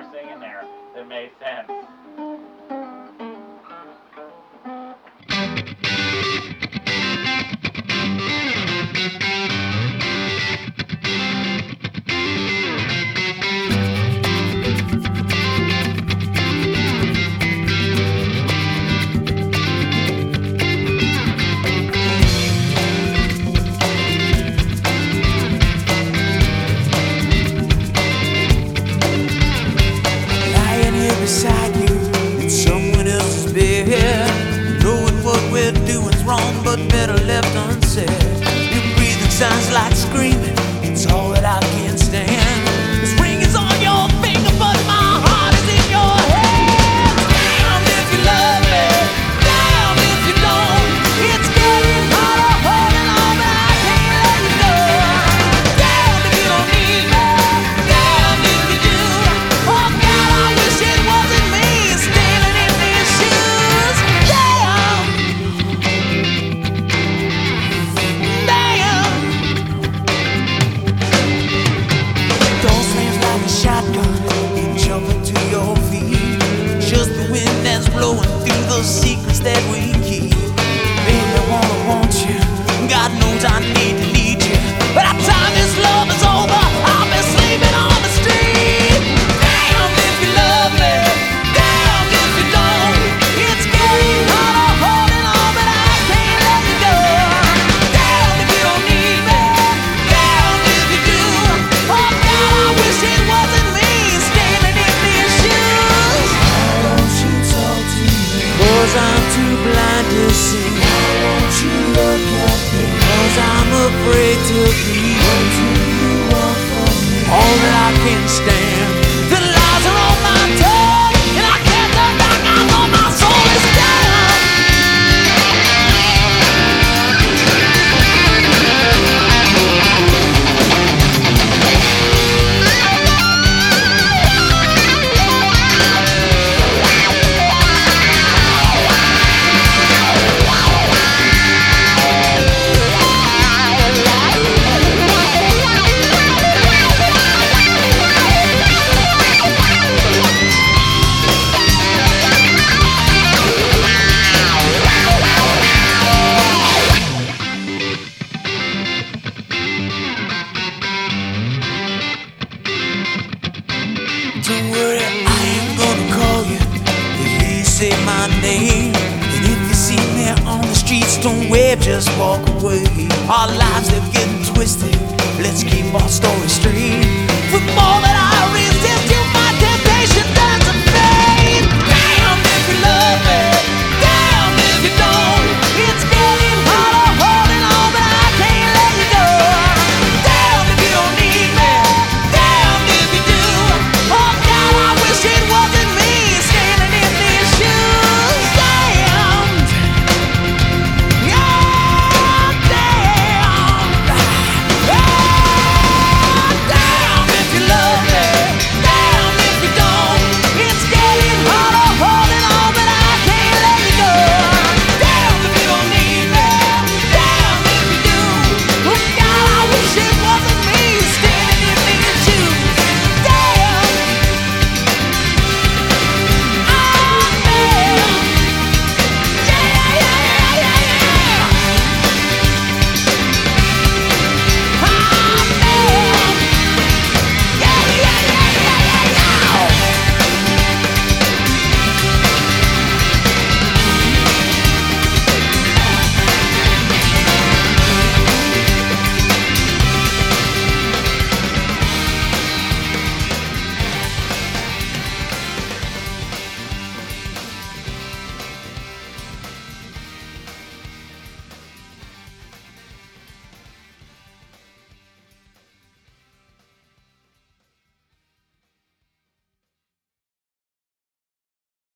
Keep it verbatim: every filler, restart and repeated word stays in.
singing there that made sense. Beside you in someone else's bed, knowing what we're doing's wrong but better left unsaid. Your breathing sounds like screaming, it's all that I can stand. This ring is on your finger but my heart is in your head. Damn if you love me, damn if you don't. It's getting harder holding on but I can't let you go. Damn if you don't need me, damn if you do. Oh God, I wish it wasn't me standing in these shoes. Damn, damn. Door slams like a shotgun, you jumping to your feet. Just the wind that's blowing through the secrets that we keep. Baby, I wanna want you, God knows I need to need you. By the time this love is over, I'll be sleeping on the street. Damn if you love me, damn if you don't. It's getting harder holding on but I can't let you go. Damn if you don't need me, damn if you do. Oh God, I wish it wasn't me standing in these shoes. Why don't you talk to me? 'Cause I'm too blind to see. Why won't you look at me? 'Cause I'm afraid to be. What do you want from me? All that I can stand. The lies are on my tongue and I can't turn back. I know my soul is down. Don't worry, I ain't gonna call you. Please say my name. And if you see me on the streets, don't wave, just walk away. Our lives, they're getting twisted. Let's keep our story straight. From all that I